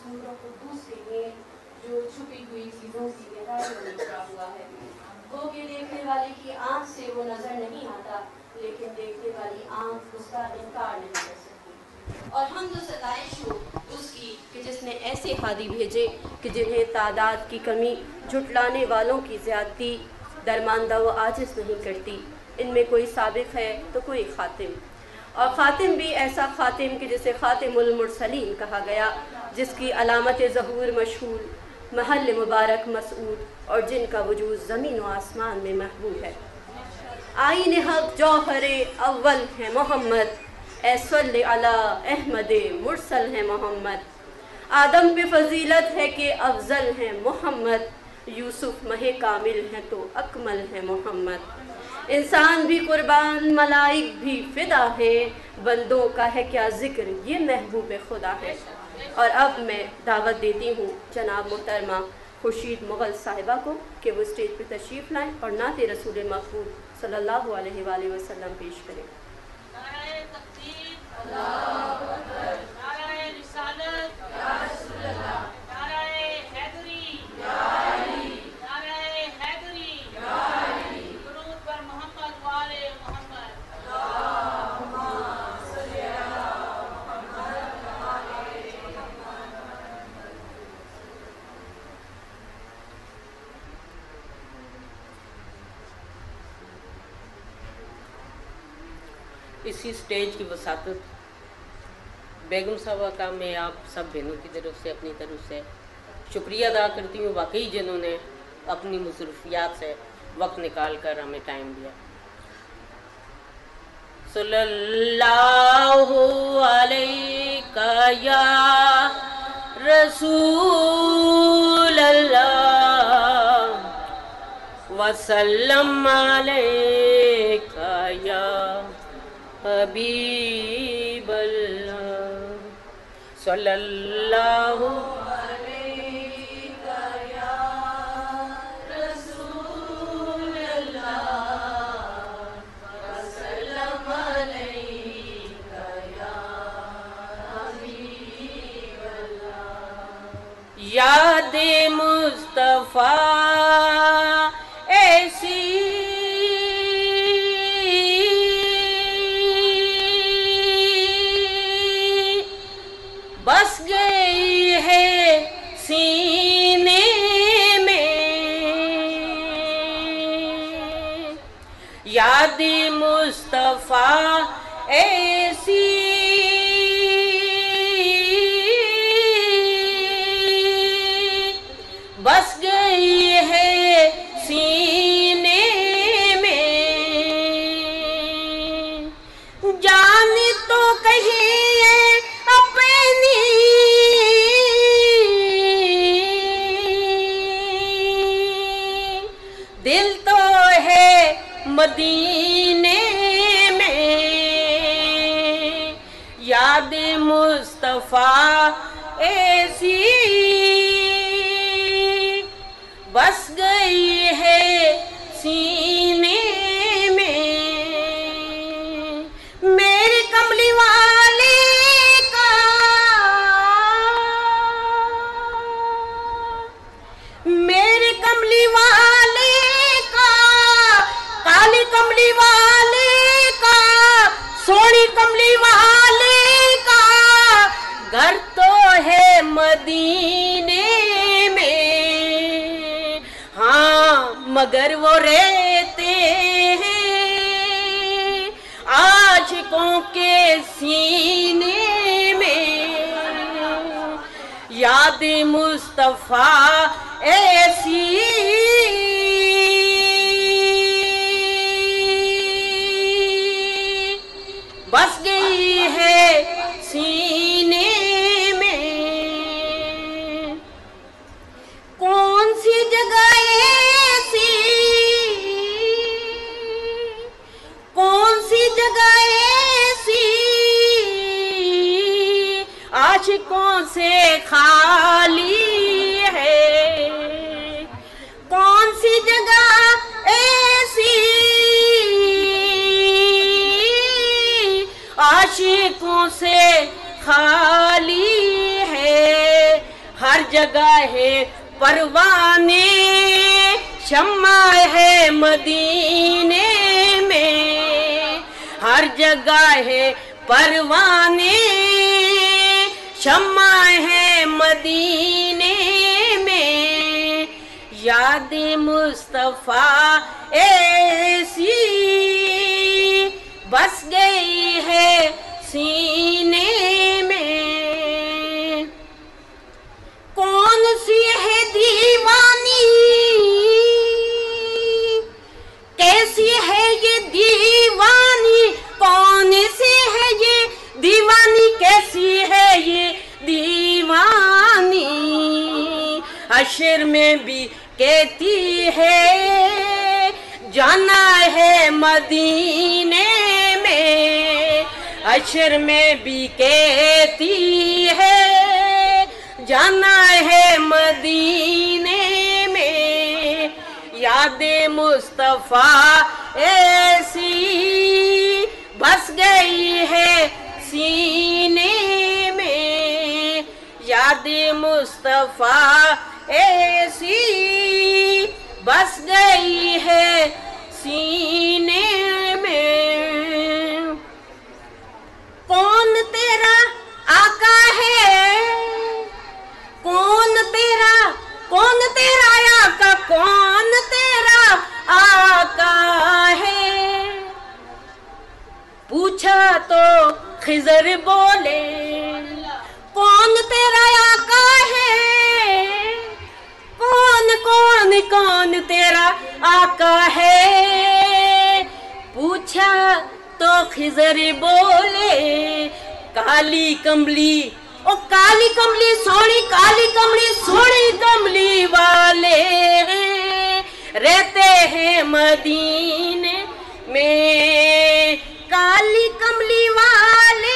नूर कुद्दूस से ये जो छुपी हुई चीज़ों की गहराई में लिखा हुआ है। वो कि देखने वाले की आँख से वो नज़र नहीं आता, लेकिन देखने वाली आँख उसका इनकार नहीं कर सकती। और हम तो सताइश हो उसकी कि जिसने ऐसे हादी भेजे कि जिन्हें तादाद की कमी, झुटलाने वालों की ज़्यादती, दरमानदा व आजिज़ नहीं करती। इनमें कोई साबिक़ है तो कोई ख़ातिम, और ख़ातिम भी ऐसा ख़ातिम कि जिसे ख़ातिमुल मुरसलीन कहा गया, जिसकी अलामत ज़हूर मशहूर, महल मुबारक मसऊद, और जिनका वजूद ज़मीन व आसमान में महबूब है। आईन हक़ जौहरे अव्वल है मोहम्मद, ऐसल्ले अला अहमद मुरसल है मोहम्मद। आदम पे फ़जीलत है कि अफजल है मोहम्मद, यूसुफ महे कामिल है तो अकमल है मोहम्मद। इंसान भी कुर्बान मलाइक भी फ़िदा है, बंदों का है क्या ज़िक्र ये महबूब खुदा है। और अब मैं दावत देती हूँ जनाब मोहतरमा खुर्शीद मुग़ल साहिबा को कि वो स्टेज पर तशरीफ़ लाएँ और नाते रसूल महबूब सल्लल्लाहु अलैहि वसल्लम पेश करें। इसी स्टेज की वसातत बेगम साहबा का मैं आप सब बहनों की तरफ से अपनी तरफ से शुक्रिया अदा करती हूँ, वाकई जिन्होंने अपनी मसरूफियात से वक्त निकाल कर हमें टाइम दिया। सल्लल्लाहु अलैका या रसूल अल्लाह वसल्लम अलैका या हबीब अल्लाह सल्लल्लाहु अलैका या रसूल अल्लाह वसल्लम अलैका या हबीब अल्लाह। याद मुस्तफ़ा ऐसी बस गई है सीने में, याद मुस्तफ़ा ऐसी बस गई है सीने में, जान तो कहीं अपनी दिल तो है मदीने में, याद मुस्तफ़ा ऐसी बस गई है सीने में। मेरे कमली वाले का मेरे कमली वाले का काली कमली वाले का सोनी कमली वाले का घर तो है मदीने में। हाँ मगर वो रहते हैं आशिकों के सीने में, याद मुस्तफ़ा ऐसी बस गई है सीने में। कौन सी जगह ऐसी, कौन सी जगह ऐसी आशिकों से खाली है, कौन सी जगह ऐसी आशिकों से खाली है, जगह है परवाने, शम्मा है मदीने में। हर जगह है परवाने, शम्मा है मदीने में। याद मुस्तफा ऐसी बस गई है सीने में। कौन सी है दीवानी, कैसी है ये दीवानी, कौन सी है ये दीवानी, कैसी है ये दीवानी। हश्र में भी कहती है जाना है मदीने में। हश्र में भी कहती है जाना है मदीने में। याद मुस्तफा ऐसी बस गई है सीने में। याद मुस्तफा ऐसी बस गई है सीने में। कौन तेरा आका है, कौन तेरा आका, कौन तेरा आका है। पूछा तो खिजर बोले कौन तेरा आका है, कौन कौन कौन तेरा आका है। पूछा तो खिजर बोले काली कमली, ओ काली कमली सोनी, काली कमली सोनी कमली वाले रहते हैं मदीने में। काली कमली वाले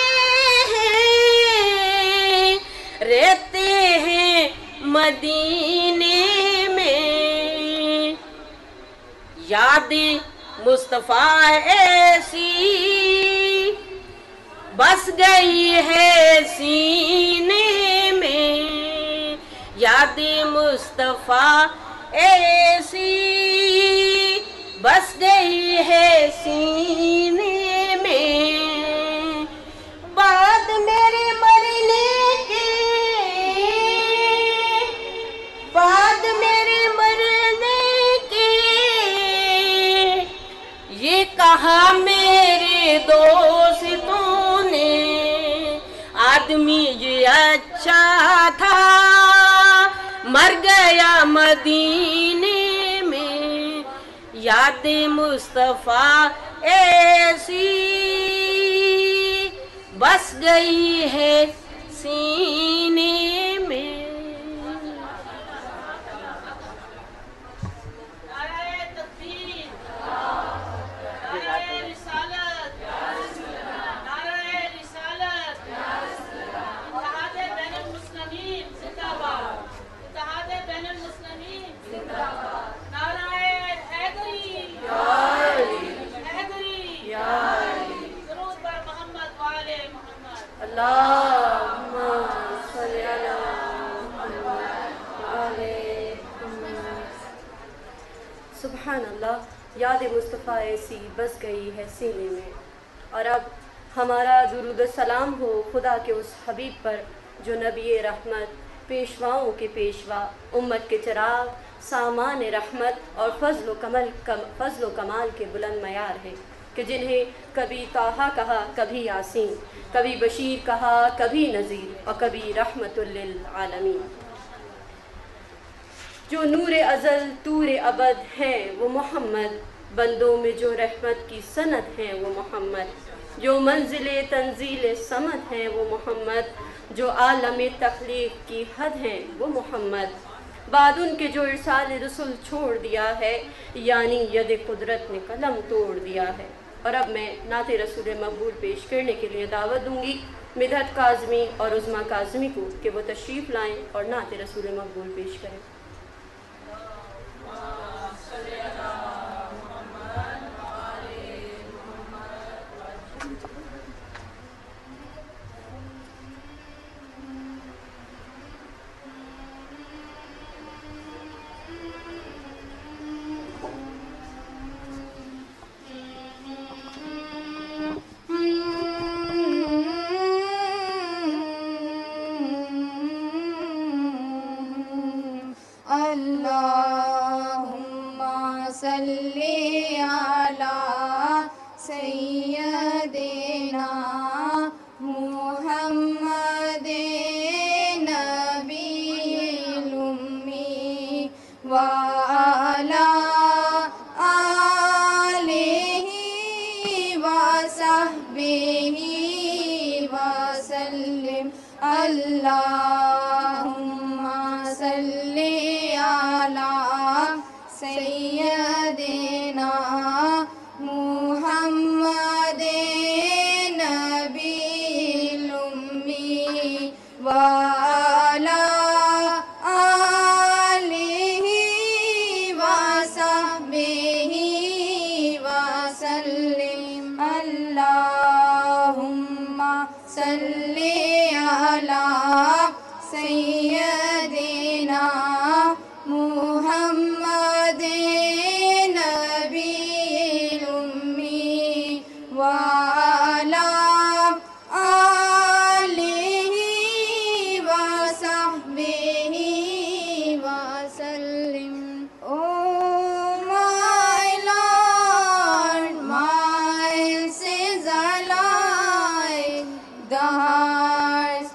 हैं रहते हैं मदीने में। याद मुस्तफा ऐसी बस गई है सीने में। याद मुस्तफा ऐसी बस गई है सीने में। बाद मेरे मरने के, बाद मेरे मरने के ये कहा मेरे दोस्तों ने। आदमी ये अच्छा था मर गया मदीने में। याद मुस्तफा ऐसी बस गई है सीने में। सुभान अल्लाह, याद मुस्तफ़ा ऐसी बस गई है सीने में। और अब हमारा दुरूद सलाम हो खुदा के उस हबीब पर जो नबी रहमत, पेशवाओं के पेशवा, उम्मत के चिराग, सामान रहमत और फ़ज़्ल कमाल के बुलंद मयार है, कि जिन्हें कभी ताहा कहा, कभी यासीन, कभी बशीर कहा, कभी नज़ीर और कभी रहमतुल लिल आलमीन। जो नूरे अज़ल तूरे अबद हैं वो मोहम्मद, बंदों में जो रहमत की सनद हैं वो मोहम्मद। जो मंजिले तंजील समद हैं वो मोहम्मद, जो आलम तख्लीक की हद हैं वो मोहम्मद। बाद उनके जो इरसाल रसूल छोड़ दिया है, यानी यद कुदरत ने कलम तोड़ दिया है। और अब मैं नात रसूल मकबूल पेश करने के लिए दावत दूँगी मिदहत काज़मी और उज़्मा काज़मी को कि वो तशरीफ़ लाएँ और नात रसूल मकबूल पेश करें। सैयदना मुहम्मद नबील उम्मी व अला आलिहि व सहबिहि व सल्लिम अल्लाहुम्मा सल्ली अला सैयदना मुहम्मद नबील उम्मी व अला आलिहि व सहबिहि व सल्लिम अल्लाहुम्मा सल्ली अला सैयदना मुहम्मद नबील उम्मी व अला आलिहि व सहबिहि व सल्लिम। Oh my Lord, my sins are like the highest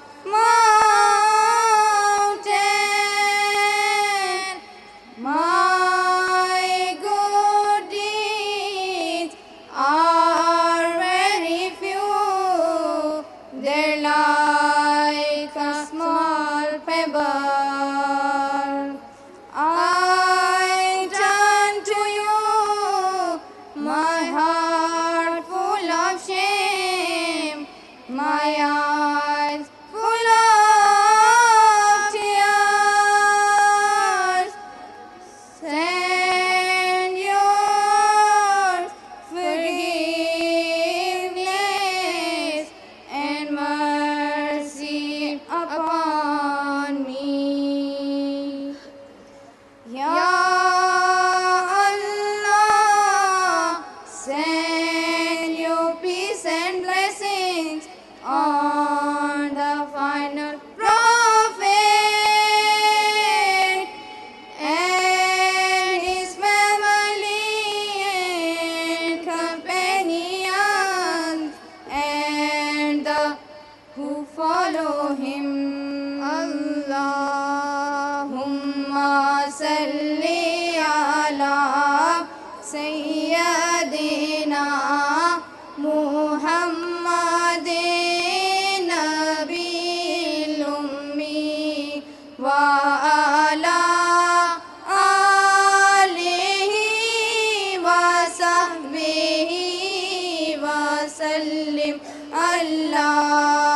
mountain. My good deeds are very few. They're like a small pebble. I turn to you, my heart full of shame, my eyes full of tears. Send your forgiveness and mercy upon me. Ya Allah, send your peace and blessings on the final prophet and his family and companions and the who follow him. Allahumma salli ala sayyidina Muhammad nabil ummi wa ala alihi wa sahbihi wa sallim. Allah